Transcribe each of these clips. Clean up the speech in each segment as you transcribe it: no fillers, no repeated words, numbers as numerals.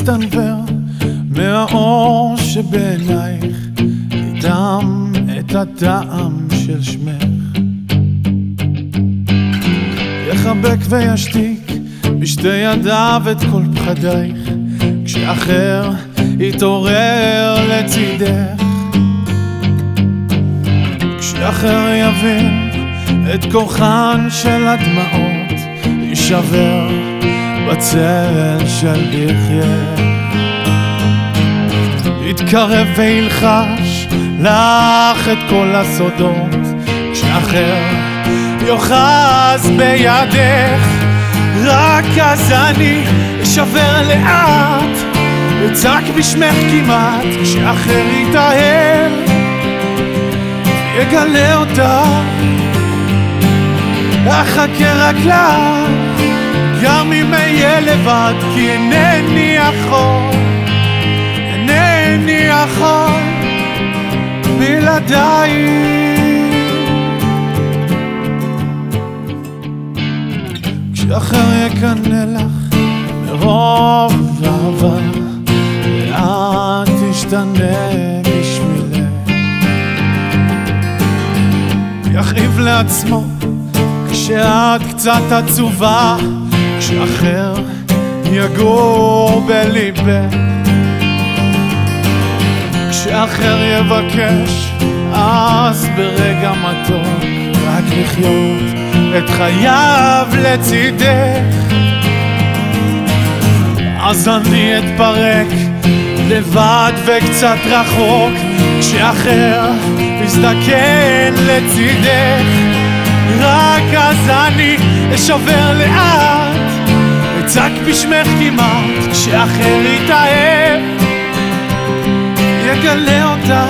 מסתנוור מהאור שבעינייך, ידם את הטעם של שמך. יחבק וישתיק בשתי ידיו את כל פחדייך, כשאחר יתעורר לצידך, כשאחר יבין את כוחן של הדמעות, יישבר בצל של דחייך. יתקרב וילחש לך את כל הסודות, כשאחר יוחז בידך, רק אז אני אשבר לאט, אצעק בשמך כמעט, כשאחר יתאהב יגלה אותה, אחכה רק לה, גם אם אהיה לבד, כי אינני יכול בלעדיי. כשאחר יקנה לך מרוב אהבה, ואת תשתנה בשבילך, יכאיב לעצמו כשאת קצת עצובה, כשאחר יגור בליבך, כשאחר יבקש אז ברגע מתוק רק לחיות את חייו לצידך, אז אני אתפרק לבד וקצת רחוק, כשאחר יזדקן לצידך, רק אז אני אשבר לאט, אצעק בשמך כמעט, כשאחר יתאהב יגלה אותה,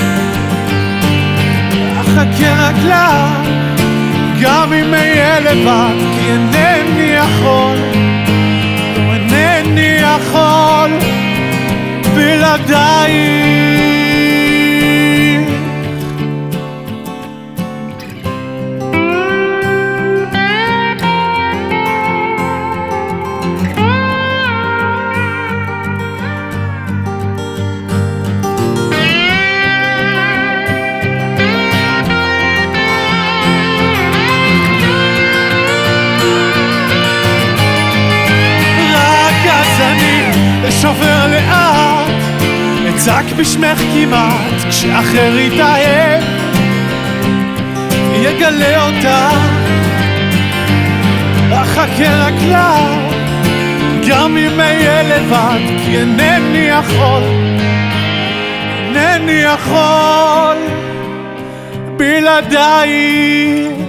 אחכה רק לה, גם אם אהיה לבד, כי אינני יכול בלעדיי. שובר לאט, אצעק בשמך כמעט, כשאחר יתאהב יגלה אותה, אחכה רק לה, גם אם אהיה לבד, כי אינני יכול בלעדיי.